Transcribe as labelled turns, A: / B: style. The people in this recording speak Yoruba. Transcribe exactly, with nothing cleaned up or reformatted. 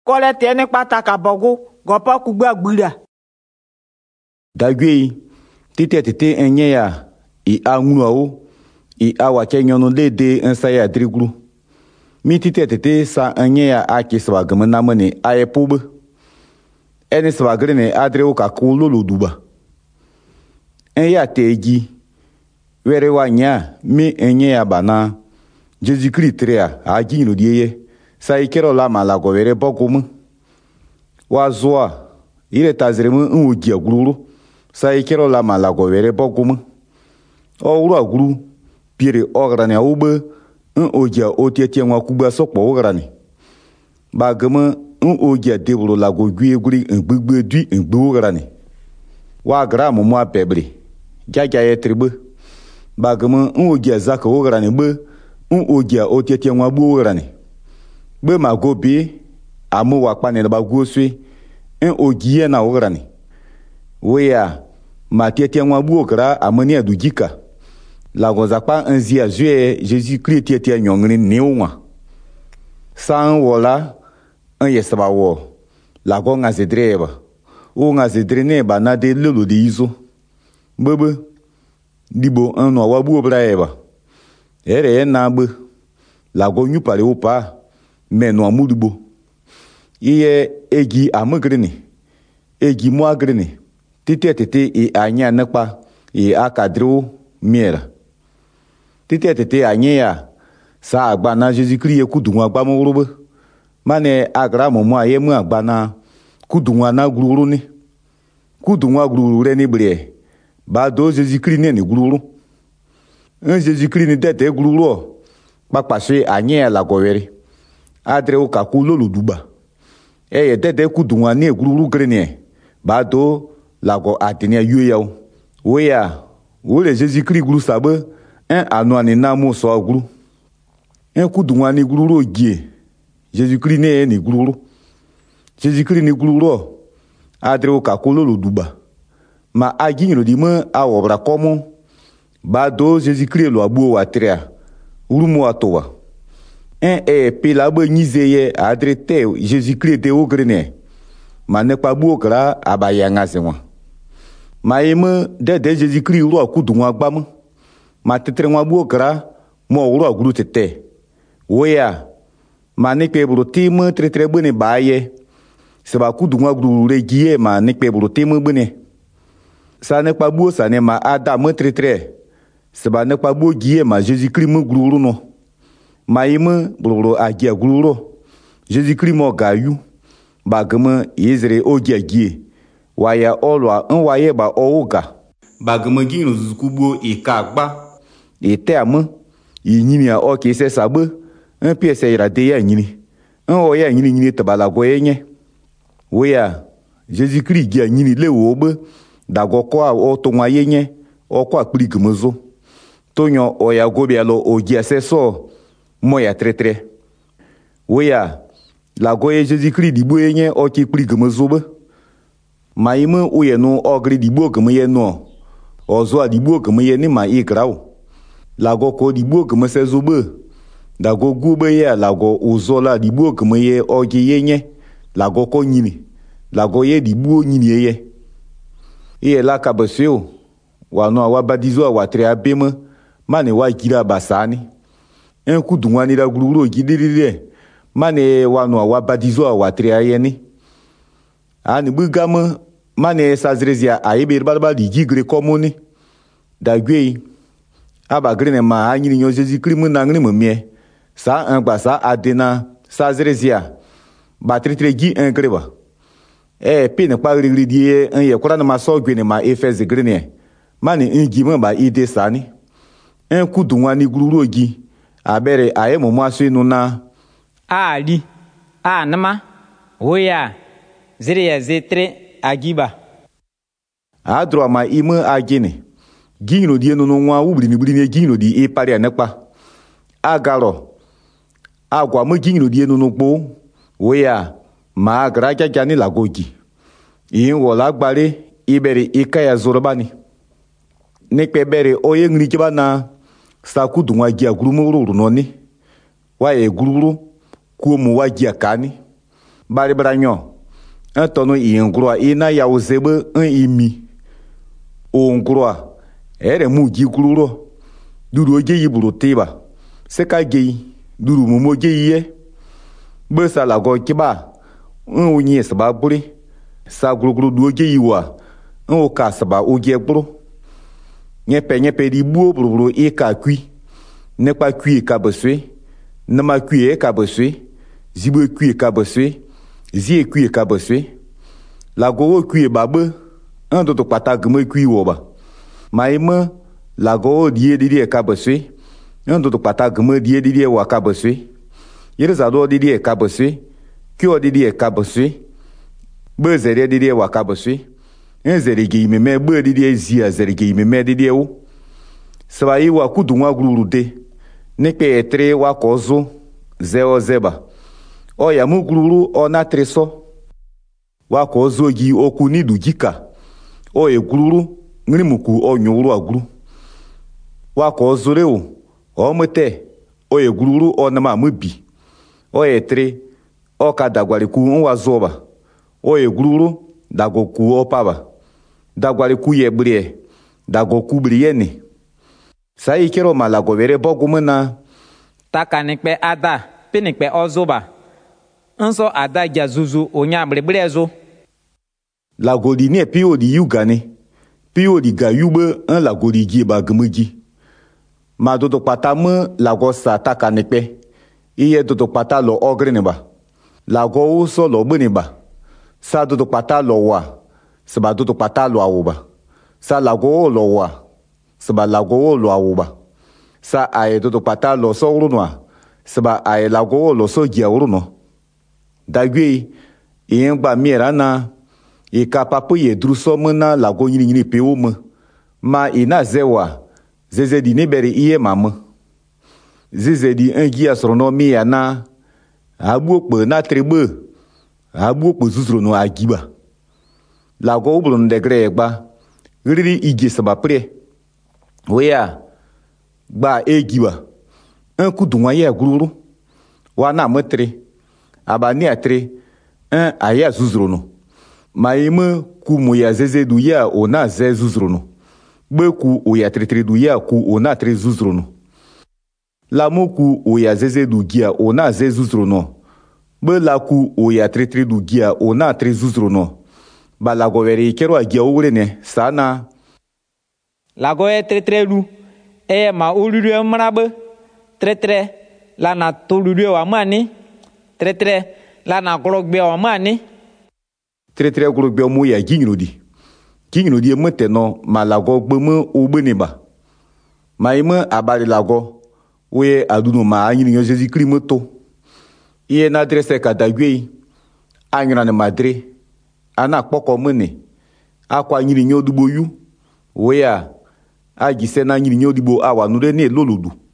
A: Kole tene pataka bogo gopa kugba gbira.
B: Dagui tite tete enye ya i angunu ao i awache nyono lede ensaya driglu. Mi tite tete sa enye ya aki swagame namane aye pube. Ene swagrene adreo kakulu luduba. Enya teji were wanya mi enye ya bana Jésus-Christ trea agi no dieye sa ikero la malago were bokumu. Wazwa ile tazremu nwogi aguru sa ikero la malago were bokumu. Owru aguru pire ograne ube un ogia otietie nwa kuba sokpo ograne. Bagama un ogia debro lago gui guri ngbugbe dui ngbu ograne. Wa gra mo mo apebre. Jaja ye tribe. Bagama un ogia zaka ograne be un ogia otietie nwa bu ograne. Be magobi amu wakpane ba goswe un ogia na ograne. Weya matietie nwa bu okra amani adujika. La gozakpa nzia zue Jésus-Christ tietie nyongri niwa. San wola un yesaba wo. La go nga zedreba. O nga zedrene ba na de lelo de izo. Bebe dibo un no wabu obraeba. Ere na be. La go nyu pare opa me no amudubo. Iye egi amagrene. Egi mo agrene. Tite tete e anya nakpa e akadro miera. Tite tete anye ya sa agba na Jésus-Christ ye kudunwa agba morobe. Mane agra momo aye mu agba na kudunwa na gururu ni. Kudunwa gururu re ni bre. Ba do Jésus-Christ ne ni gururu. Un Jésus-Christ ni tete gururu. Ba paswe anye ya la gowere. Adre o kakulo luduba. Eye tete kudunwa ni gururu grene. Ba do la go atenia yu ya. Oya, ole Jésus-Christ guru sabe. Un anouane na mo so aguru. Un kudunwa ni gururu gie. Jésus-Christ ne ni gururu. Jésus-Christ ni gururu. Adre o kakolo luduba. Ma agi no di me a obra komo. Ba do Jésus-Christ lo abu wa trea. Urumo atowa. Un e pela be nizeye adre te Jésus-Christ de ogrene. Ma ne pa bu okra abayanga sewa. Ma eme de de Jésus-Christ ro kudunwa gbam. Ma tetre nwa bu okra mo ro aguru tete. Weya ma ne pe bro tim tretre bene baye. Se ba kudunwa guru regie ma ne pe bro tim bene. Sa ne pa bu sa ne ma adam tretre. Se ba ne pa bu gie ma Jésus-Christ mo guru no. Ma yime bro agia guru. Jésus-Christ mo gayu. Ba gama yezre ogia gie. Waya olwa en waye ba oga. Ba gama gi no zukubo e kagba. E te am e nyini a o ke se sabe un piese ira de ya nyini un o ya nyini nyini te bala go yenye weya Jésus-Christ gi nyini le wo be da go ko a o to nwa yenye o ko akpiri gmezo tonyo o ya go bialo o gi ase so mo ya tretre weya la go ye Jésus-Christ di bo yenye o ki kpiri gmezo be maime o ye no o gri di bo gme ye no o zo di bo gme ye ni ma ikrao. Lago ko dibo keme se zobe. Dago gube ye lago uzola dibo keme ye oge yenye. Lago ko nyini. Lago ye dibo nyini ye. Iye la kabeseo. Wano wabadizo wa tre abeme. Mane wa gira basani. En kudunwani la gururo gidirire. Mane wano wabadizo wa tre ayeni. Ani bugame. Mane sazrezia aibe balba di gigre komoni. Dagwei. Aba grene ma anyini nyo Jésus-Christ mu nangni mu mie. Sa un gba sa adena sa zrezia. Ba tritre gi un greba. E pe ne pa rigri die un ye kura na ma so gwene ma efes grene. Mani un gi mo ba ide sani. Un kudunwa ni gururo gi. Abere aye mo mo aso inu na.
A: Ali. Ah nama. Oya. Zere ya zetre agiba.
B: Adro ma ime agene. Gino di eno nwa ubri ni bri ni gino di e pare anekpa. Agaro. Agwa mo gino di eno no gbo. Weya ma agra jaja ni lagogi. Yin wo lagbare ibere ikaya zorobani. Nekpe bere oye ngri kiba na sakudu nwa gi aguru mo ro no ni. Wa e gururu ku mo wa gi akani. bari branyo un tono i ngro ina ya ozebe un imi o ngro ere mu gi kururo duru oje yiburu tiba seka gei duru mu moje ye be sala go kiba un unyi saba buri sa guruguru du oje yiwa un o ka saba oje gburu nyepe nyepe di buo buruburu i ka kwi ne pa kwi ka beswe ne ma kwi ka beswe zibo kwi ka beswe zie kwi ka beswe la go kwi babe un to to pata gme kwi wo ba maima la go die die ka beswe un to to pata gme die die wa ka beswe yere za do die ka beswe kyo die ka beswe be zere die wa ka beswe en zere gi meme be die zia zere gi meme die wo saba yi wa kudu nwa gururude ne pe etre wa kozo zeo zeba o ya mu gururu o na treso wa kozo gi oku ni dujika o e gururu ngri muku o nyuru aguru wa kozo re o o mete o e gururu o na ma mubi o etre o ka dagwari ku nwa zoba o e gururu dagoku o paba dagwari ku ye brie dagoku brie ni sa ikero malago vere bogumena
C: taka nikpe ada pinikpe ozoba nso ada jazuzu onya mbrebrezo
B: lagodi ne pio di yugane pio di gayube un lagodi gi ba gmeji ma dodo pata me lago sa taka nikpe iye dodo pata lo ogre ne ba lago o so lo bene ba sa dodo pata lo wa seba dodo pata lo awuba sa lago lo wa seba lago lo awuba sa aye dodo pata lo so urunwa seba aye lago lo so gia uruno dagwe yen gba miera na e ka papu ye druso mena lago nyini nyini pe o me ma ina zewa zeze di ne bere iye mama zeze di engi astronomi ya na abu okpe na trebe abu okpe zuzuro no agiba lago ublo ndegre gba riri ije seba pre oya gba egiwa un kudunwa ye gururu wa na metre abani atre un aya zuzrono maime ku mo ya zeze du ya ona ze zuzrono be ku o ya tretre du ya ku ona tre zuzrono la mo ku o ya zeze du gia ona ze zuzrono be la ku o ya tretre du gia ona tre zuzrono ba la goveri kero agia owre ne sana
C: lago e tretre lu e ma uluru mrabe tretre la na toluru wa mani tretre la na grogbe wa mani
B: tretre grogbe mu ya ginrodi ginrodi mete no ma lago gbemu ogbeniba ma ime abali lago we aduno ma anyi nyo Jésus Christ iye na adresse ka dagwe anyira ne madre ana kpoko mene akwa nyiri nyo dugbo yu we a agise na nyiri nyo digbo awa nure ne loludu